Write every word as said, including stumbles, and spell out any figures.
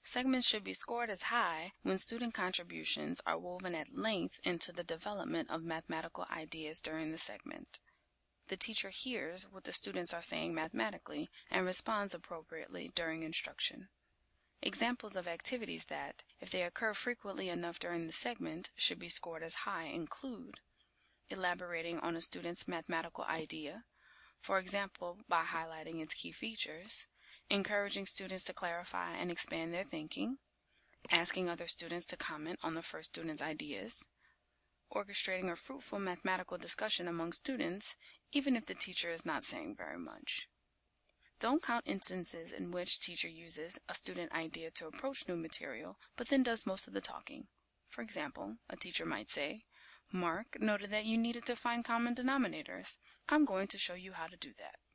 Segments should be scored as high when student contributions are woven at length into the development of mathematical ideas during the segment. The teacher hears what the students are saying mathematically and responds appropriately during instruction. Examples of activities that, if they occur frequently enough during the segment, should be scored as high include elaborating on a student's mathematical idea, for example, by highlighting its key features, encouraging students to clarify and expand their thinking, asking other students to comment on the first student's ideas, orchestrating a fruitful mathematical discussion among students, even if the teacher is not saying very much. Don't count instances in which teacher uses a student idea to approach new material, but then does most of the talking. For example, a teacher might say, "Mark noted that you needed to find common denominators. I'm going to show you how to do that."